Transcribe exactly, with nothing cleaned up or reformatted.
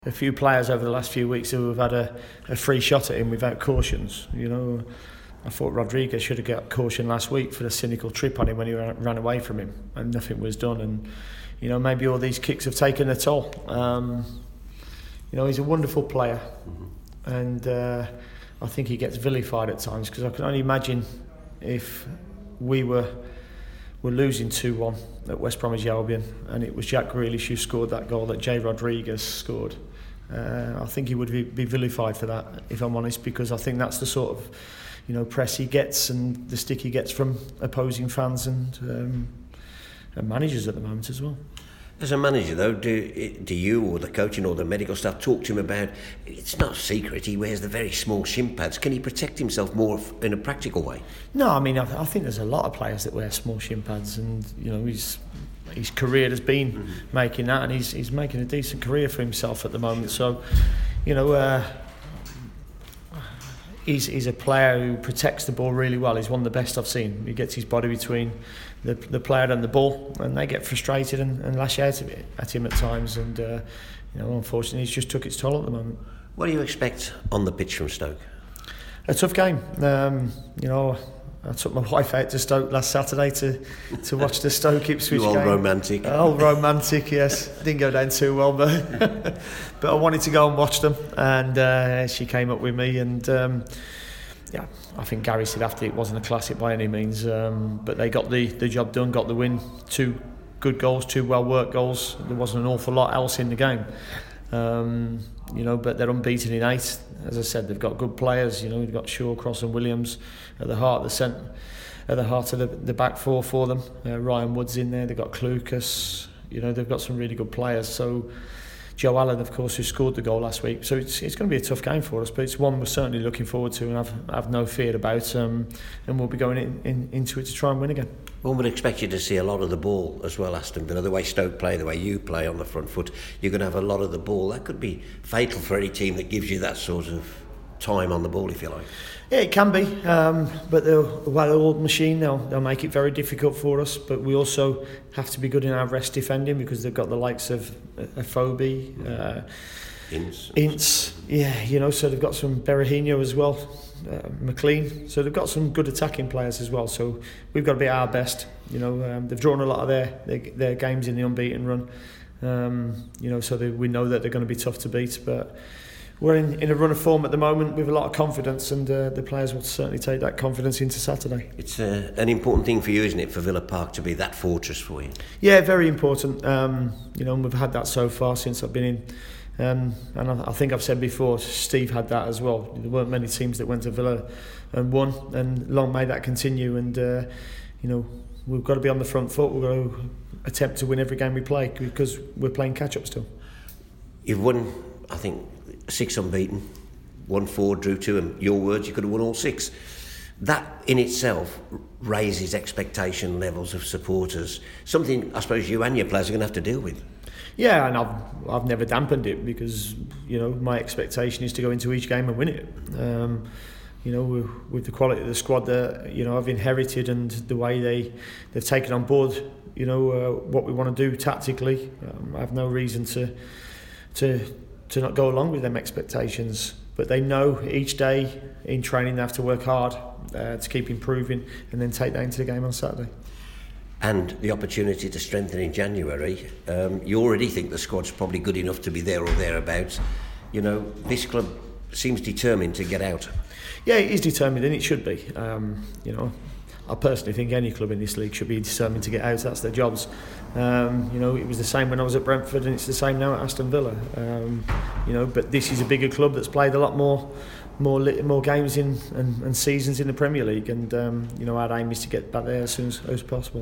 A few players over the last few weeks who have had a, a free shot at him without cautions. You know, I thought Rodriguez should have got caution last week for the cynical trip on him when he ran, ran away from him, and nothing was done. And you know, maybe all these kicks have taken a toll. Um, you know, he's a wonderful player, mm-hmm. and uh, I think he gets vilified at times, because I can only imagine if we were were losing two one at West Bromwich Albion and it was Jack Grealish who scored that goal that Jay Rodriguez scored. Uh, I think he would be, be vilified for that, if I'm honest, because I think that's the sort of, you know, press he gets and the stick he gets from opposing fans and, um, and managers at the moment as well. As a manager, though, do do you or the coaching or the medical staff talk to him about, it's not a secret, he wears the very small shin pads. Can he protect himself more in a practical way? No, I mean, I, I think there's a lot of players that wear small shin pads, and you know, he's his career has been mm-hmm. making that, and he's he's making a decent career for himself at the moment. So, you know, uh, he's he's a player who protects the ball really well. He's one of the best I've seen. He gets his body between the the player and the ball, and they get frustrated and, and lash out at him at times. And uh, you know, unfortunately, he's just took its toll at the moment. What do you expect on the pitch from Stoke? A tough game. Um, you know, I took my wife out to Stoke last Saturday to to watch the Stoke Ipswich you old game. romantic. Old romantic, yes. Didn't go down too well, but but I wanted to go and watch them, and uh, she came up with me, and um, yeah, I think Gary said after it wasn't a classic by any means, um, but they got the, the job done, got the win. Two good goals, two well worked goals. There wasn't an awful lot else in the game. Um, you know, but they're unbeaten in eight. As I said, they've got good players. You know, they've got Shaw, Cross and Williams at the heart of the centre, at the heart of the, the back four for them. Uh, Ryan Wood's in there. They've got Clucas. You know, they've got some really good players. So Joe Allen, of course, who scored the goal last week. So it's it's going to be a tough game for us, but it's one we're certainly looking forward to and have have no fear about. Um, and we'll be going in, in, into it to try and win again. One would expect you to see a lot of the ball as well, Aston Villa. The way Stoke play, the way you play on the front foot, you're going to have a lot of the ball. That could be fatal for any team that gives you that sort of time on the ball, if you like. Yeah, it can be, um, but they're a well-oiled machine. They'll, they'll make it very difficult for us, but we also have to be good in our rest defending, because they've got the likes of Afobe, uh, Ince. Ince, yeah, you know, so they've got some Berahino as well, uh, McLean, so they've got some good attacking players as well, so we've got to be our best. You know, um, they've drawn a lot of their, their, their games in the unbeaten run, um, you know, so they, we know that they're going to be tough to beat, but we're in, in a run of form at the moment with a lot of confidence, and uh, the players will certainly take that confidence into Saturday. It's uh, an important thing for you, isn't it, for Villa Park to be that fortress for you? Yeah, very important. Um, you know, and we've had that so far since I've been in. Um, and I, I think I've said before, Steve had that as well. There weren't many teams that went to Villa and won, and long may that continue. And, uh, you know, we've got to be on the front foot. We've got to attempt to win every game we play, because we're playing catch-up still. You've won, I think, six unbeaten, won four, drew two, and your words, you could have won all six. That in itself raises expectation levels of supporters, something I suppose you and your players are going to have to deal with. Yeah, and I've I've never dampened it, because you know, my expectation is to go into each game and win it. Um, you know, with, with the quality of the squad that you know I've inherited, and the way they they've taken on board, you know, uh, what we want to do tactically, um, I have no reason to to. to not go along with them expectations, but they know each day in training they have to work hard uh, to keep improving, and then take that into the game on Saturday. And the opportunity to strengthen in January, um, you already think the squad's probably good enough to be there or thereabouts. You know, this club seems determined to get out. Yeah, it is determined, and it should be. Um, you know, I personally think any club in this league should be determined to get out. That's their jobs. Um, you know, it was the same when I was at Brentford, and it's the same now at Aston Villa. Um, you know, but this is a bigger club that's played a lot more, more, more games in and, and seasons in the Premier League, and um, you know, our aim is to get back there as soon as, as possible.